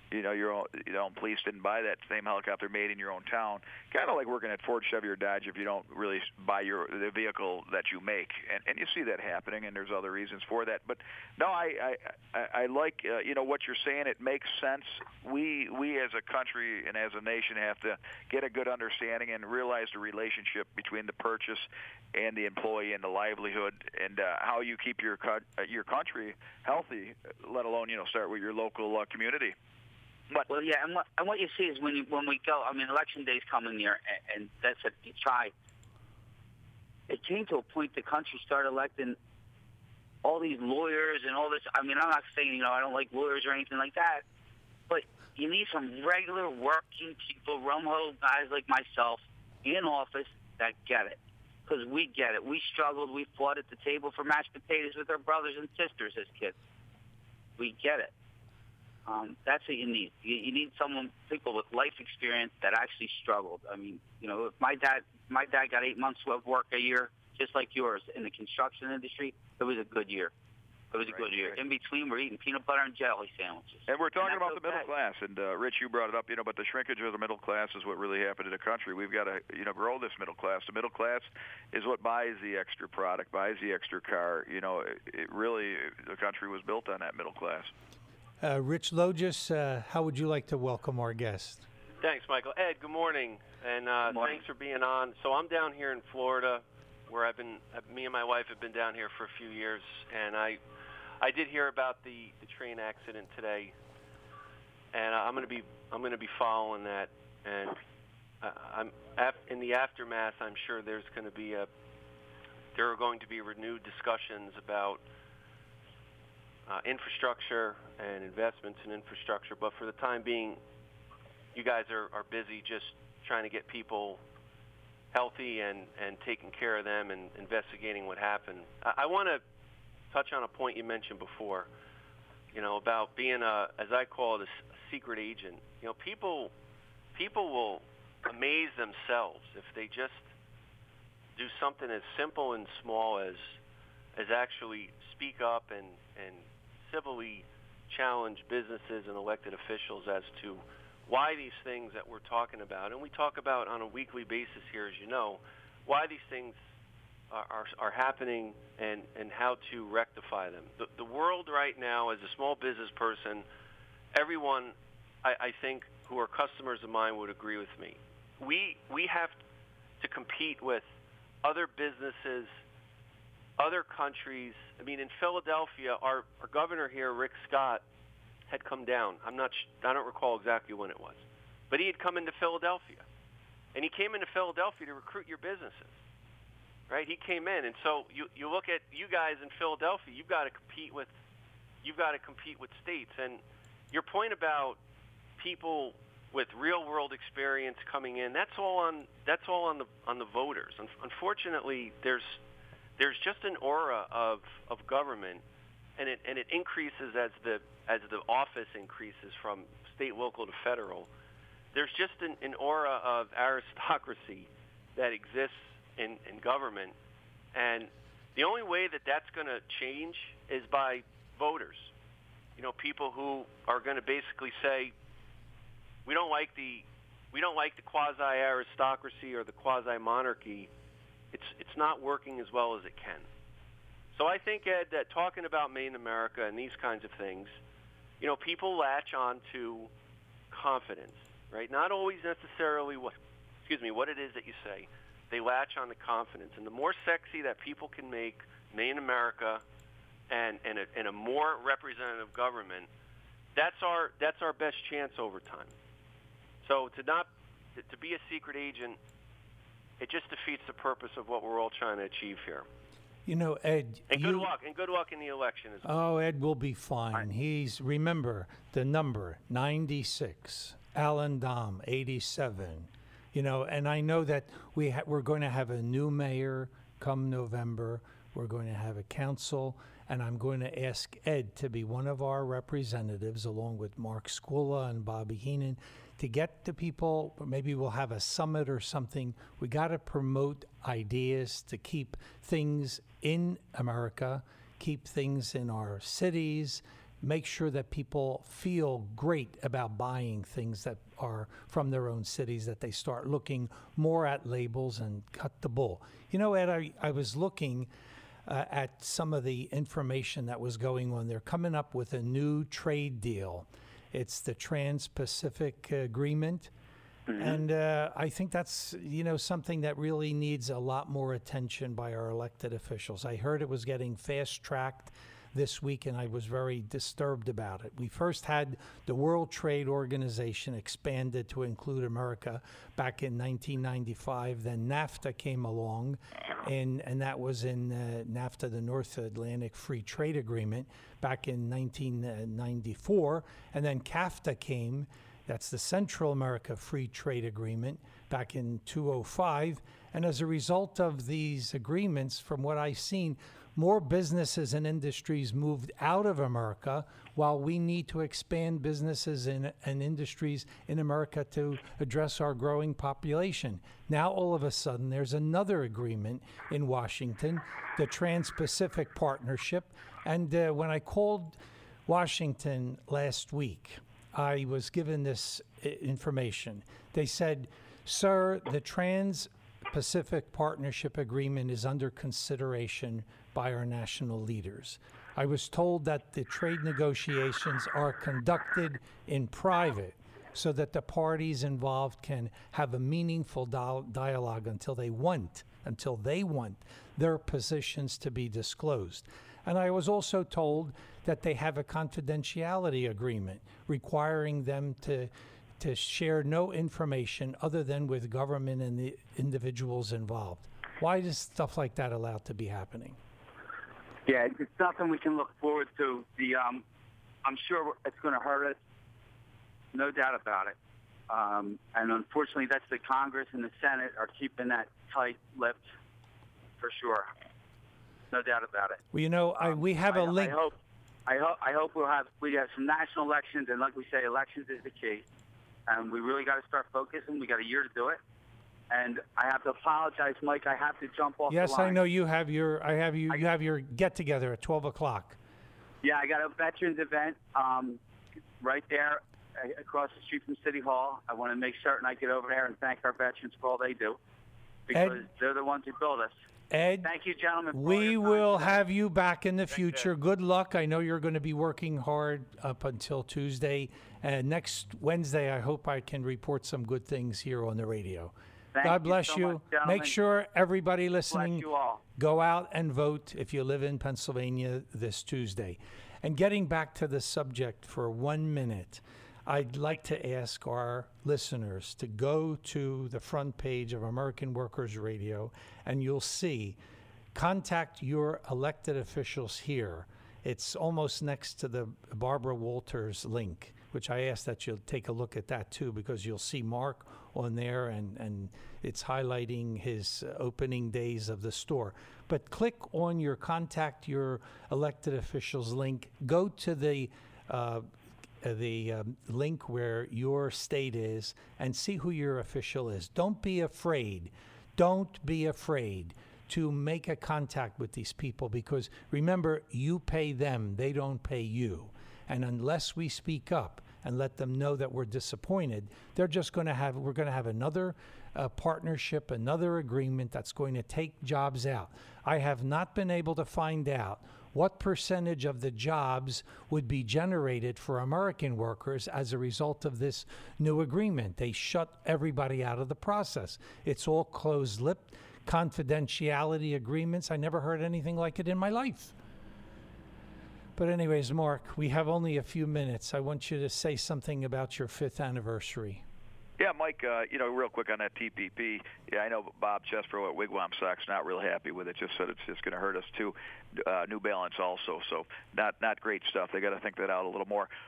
you know, your own, you know, police didn't buy that same helicopter made in your own town. Kind of like working at Ford, Chevy, or Dodge if you don't really buy your the vehicle that you make, and and you see that happening, and there's other reasons for that. But no, I I, I, I like uh, you know what you're saying. It makes sense. We we as a country and as a nation have to get a good understanding and realize the relationship between the purchase and the employee and the livelihood, and uh, how you keep your co- uh, your country healthy. Let alone you know start with your local uh, community. But, well, yeah, and what, and what you see is when you, when we go, I mean, election day's coming near, and, and that's a you try. It came to a point the country started electing all these lawyers and all this. I mean, I'm not saying, you know, I don't like lawyers or anything like that, but you need some regular working people, rumho guys like myself, in office that get it. Because we get it. We struggled. We fought at the table for mashed potatoes with our brothers and sisters as kids. We get it. Um, that's what you need. You, you need someone, people with life experience that actually struggled. I mean, you know, if my dad, my dad got eight months of work a year, just like yours, in the construction industry, it was a good year. It was a right, good year. Right. In between, we're eating peanut butter and jelly sandwiches. And we're talking and about the okay. middle class. And uh, Rich, you brought it up, you know, but the shrinkage of the middle class is what really happened in the country. We've got to, you know, grow this middle class. The middle class is what buys the extra product, buys the extra car. You know, it, it really, the country was built on that middle class. Uh, Rich Logis, uh, how would you like to welcome our guest? Thanks, Michael. Ed, good morning, and uh, Good morning. thanks for being on. So I'm down here in Florida, where I've been. Uh, me and my wife have been down here for a few years, and I, I did hear about the, the train accident today, and I'm going to be I'm going to be following that, and uh, I'm af- in the aftermath. I'm sure there's going to be a there are going to be renewed discussions about Uh, infrastructure and investments in infrastructure, but for the time being, you guys are, are busy just trying to get people healthy and, and taking care of them and investigating what happened. I, I want to touch on a point you mentioned before, you know, about being a, as I call it, a secret agent. You know, people people will amaze themselves if they just do something as simple and small as as actually speak up and, and civilly challenge businesses and elected officials as to why these things that we're talking about, and we talk about on a weekly basis here, as you know, why these things are, are, are happening and, and how to rectify them. The, the world right now, as a small business person, everyone, I, I think, who are customers of mine would agree with me. We, we have to compete with other businesses, other countries. I mean, in Philadelphia, our, our governor here, Rick Scott, had come down. I'm not. I don't recall exactly when it was, but he had come into Philadelphia, and he came into Philadelphia to recruit your businesses, right? He came in, and so you you look at you guys in Philadelphia. You've got to compete with, you've got to compete with states. And your point about people with real world experience coming in, that's all on that's all on the on the voters. Unfortunately, there's There's just an aura of, of government, and it and it increases as the as the office increases from state, local to federal. There's just an, an aura of aristocracy that exists in, in government, and the only way that that's going to change is by voters. You know, people who are going to basically say, we don't like the we don't like the quasi aristocracy or the quasi monarchy. It's it's not working as well as it can. So I think, Ed, that talking about Made in America and these kinds of things, you know, people latch on to confidence, right? Not always necessarily what, excuse me, what it is that you say. They latch on to confidence. And the more sexy that people can make Made in America and, and, a, and a more representative government, that's our that's our best chance over time. So to not to, to be a secret agent, it just defeats the purpose of what we're all trying to achieve here. You know, Ed. And you, good luck. And good luck in the election as well. Oh, Ed will be fine. He's, remember, the number, ninety-six. Alan Dom, eighty-seven. You know, and I know that we ha- we're going to have a new mayor come November. We're going to have a council. And I'm going to ask Ed to be one of our representatives, along with Mark Skula and Bobby Heenan, to get the people. Maybe we'll have a summit or something. We got to promote ideas to keep things in America, keep things in our cities, make sure that people feel great about buying things that are from their own cities, that they start looking more at labels and cut the bull. You know, Ed, I, I was looking uh, at some of the information that was going on. They're coming up with a new trade deal. It's the Trans-Pacific Agreement. Mm-hmm. And uh, I think that's, you know, something that really needs a lot more attention by our elected officials. I heard it was getting fast-tracked this week, and I was very disturbed about it. We first had the World Trade Organization expanded to include America back in nineteen ninety-five. Then NAFTA came along, and, and that was in uh, NAFTA, the North Atlantic Free Trade Agreement, back in nineteen ninety-four. And then CAFTA came. That's the Central America Free Trade Agreement back in two thousand five. And as a result of these agreements, from what I've seen, more businesses and industries moved out of America, while we need to expand businesses and, and industries in America to address our growing population. Now, all of a sudden, there's another agreement in Washington, the Trans-Pacific Partnership. And uh, when I called Washington last week, I was given this information. They said, sir, the Trans-Pacific Partnership Agreement is under consideration by our national leaders. I was told that the trade negotiations are conducted in private so that the parties involved can have a meaningful dialogue until they want, until they want their positions to be disclosed. And I was also told that they have a confidentiality agreement requiring them to to share no information other than with government and the individuals involved. Why is stuff like that allowed to be happening? Yeah, it's something we can look forward to. The um, I'm sure it's going to hurt us, no doubt about it. Um, and unfortunately, that's the Congress and the Senate are keeping that tight-lipped for sure. No doubt about it. Well, you know, I, we have um, a link. I hope, I hope, I hope we'll have we have some national elections, and like we say, elections is the key. And we really got to start focusing. We got a year to do it. And I have to apologize, Mike. I have to jump off yes, the line. Yes, I know you have your. I have you. I, you have your get together at twelve o'clock. Yeah, I got a veterans event um, right there across the street from City Hall. I want to make certain I get over there and thank our veterans for all they do, because Ed, they're the ones who build us. Ed, thank you, gentlemen. For we will today. have you back in the future. Good luck. I know you're going to be working hard up until Tuesday. And next Wednesday, I hope I can report some good things here on the radio. Thank God bless you. So you. much, Make sure everybody listening, bless you all. Go out and vote if you live in Pennsylvania this Tuesday. And getting back to the subject for one minute, I'd like to ask our listeners to go to the front page of American Workers Radio, and you'll see, contact your elected officials here. It's almost next to the Barbara Walters link, which I ask that you'll take a look at that too, because you'll see Mark on there, and, and it's highlighting his opening days of the store. But click on your contact your elected officials link, go to the uh, the um, link where your state is, and see who your official is. Don't be afraid. Don't be afraid to make a contact with these people, because remember, you pay them, they don't pay you. And unless we speak up and let them know that we're disappointed, they're just going to have, we're going to have another uh, partnership, another agreement that's going to take jobs out. I have not been able to find out what percentage of the jobs would be generated for American workers as a result of this new agreement. They shut everybody out of the process. It's all closed-lipped, confidentiality agreements. I never heard anything like it in my life. But anyways, Mark, we have only a few minutes. I want you to say something about your fifth anniversary. Yeah, Mike, uh, you know, real quick on that T P P. Yeah, I know Bob Chesbro at Wigwam Socks not real happy with it. Just said it's just going to hurt us too. Uh, New Balance also, so not not great stuff. They got to think that out a little more.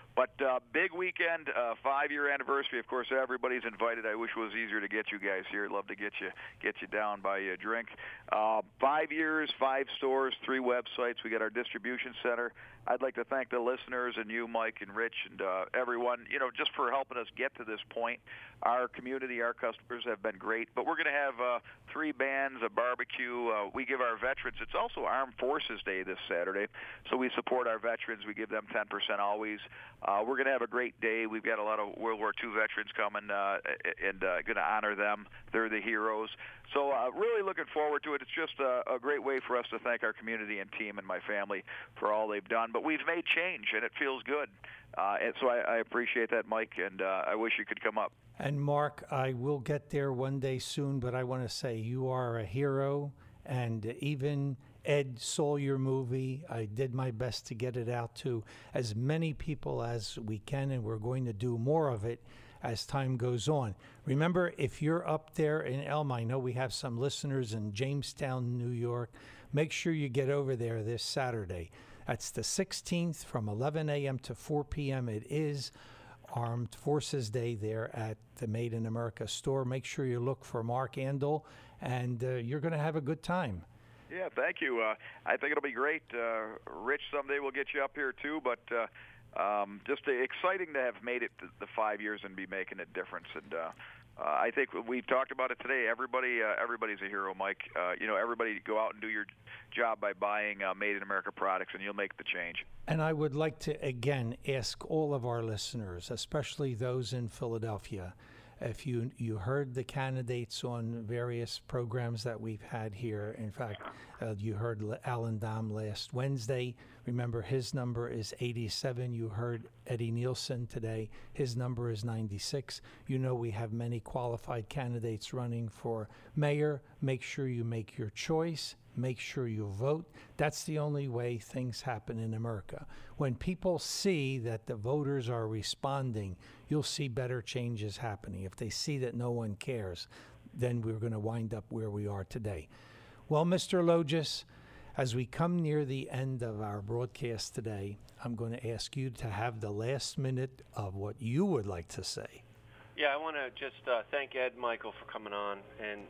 But uh, big weekend, uh, five-year anniversary. Of course, everybody's invited. I wish it was easier to get you guys here. I'd love to get you get you down by a drink. Uh, five years, five stores, three websites. We got our distribution center. I'd like to thank the listeners and you, Mike and Rich, and uh, everyone, you know, just for helping us get to this point. Our community, our customers have been great. But we're going to have uh, three bands, a barbecue. Uh, we give our veterans. It's also Armed Forces Day this Saturday, so we support our veterans. We give them ten percent always. Uh, we're going to have a great day. We've got a lot of World War Two veterans coming uh, and uh, going to honor them. They're the heroes. So uh, really looking forward to it. It's just a, a great way for us to thank our community and team and my family for all they've done. But we've made change, and it feels good. Uh, and so I, I appreciate that, Mike, and uh, I wish you could come up. And Mark, I will get there one day soon, but I want to say you are a hero, and even Ed saw your movie. I did my best to get it out to as many people as we can, and we're going to do more of it as time goes on. Remember, if you're up there in Elma, I know we have some listeners in Jamestown, New York, make sure you get over there this Saturday. That's the sixteenth from eleven a.m. to four p.m. It is Armed Forces Day there at the Made in America store. Make sure you look for Mark Andel, and uh, you're going to have a good time. Yeah, thank you. Uh, I think it'll be great. Uh, Rich, someday we'll get you up here too, but uh, um, just uh, exciting to have made it to the five years and be making a difference. And uh, uh, I think we've talked about it today. Everybody, uh, everybody's a hero, Mike. Uh, you know, everybody go out and do your job by buying uh, Made in America products, and you'll make the change. And I would like to, again, ask all of our listeners, especially those in Philadelphia, if you you heard the candidates on various programs that we've had here. In fact, uh, you heard Alan Dom last Wednesday. Remember, his number is eighty-seven. You heard Eddie Nielsen today. His number is ninety-six. You know we have many qualified candidates running for mayor. Make sure you make your choice. Make sure you vote. That's the only way things happen in America. When people see that the voters are responding, you'll see better changes happening. If they see that no one cares, then we're going to wind up where we are today. Well, Mister Logis, as we come near the end of our broadcast today, I'm going to ask you to have the last minute of what you would like to say. Yeah, I want to just uh, thank Ed Michael for coming on. And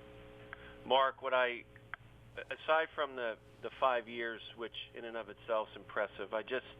Mark, what I... aside from the, the five years, which in and of itself is impressive, I just,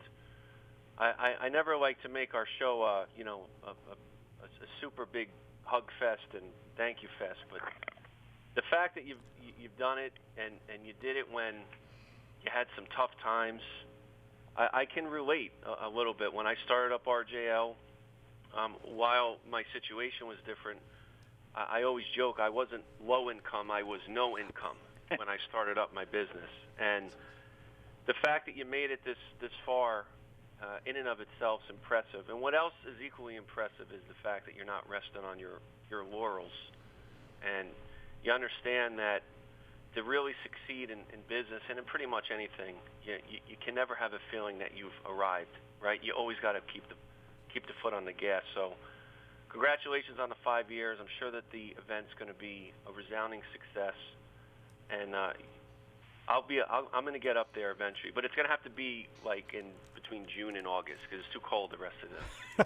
I, I, I never like to make our show, uh, you know, a, a, a super big hug fest and thank you fest, but the fact that you've, you've done it and, and you did it when you had some tough times, I, I can relate a, a little bit. When I started up R J L, um, while my situation was different, I, I always joke I wasn't low income, I was no income when I started up my business. And the fact that you made it this, this far uh, in and of itself is impressive. And what else is equally impressive is the fact that you're not resting on your, your laurels. And you understand that to really succeed in, in business and in pretty much anything, you, you, you can never have a feeling that you've arrived, right? You always got to keep the, keep the foot on the gas. So congratulations on the five years. I'm sure that the event's going to be a resounding success. And uh, I'll be, I'll, I'm going to get up there eventually, but it's going to have to be like in between June and August because it's too cold the rest of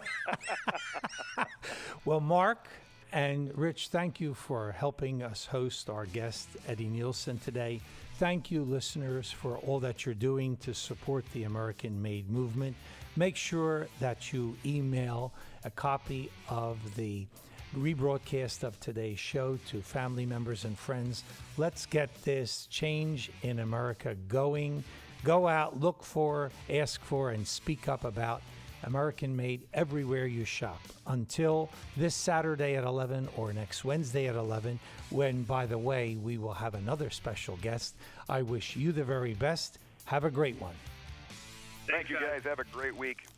this. Well, Mark and Rich, thank you for helping us host our guest, Eddie Nielsen, today. Thank you, listeners, for all that you're doing to support the American Made movement. Make sure that you email a copy of the rebroadcast of today's show to family members and friends. Let's get this change in America going. Go out, look for, ask for, and speak up about American Made everywhere you shop. Until this Saturday at eleven or next Wednesday at eleven, when, by the way, we will have another special guest. I wish you the very best. Have a great one. Thank you, guys. Have a great week.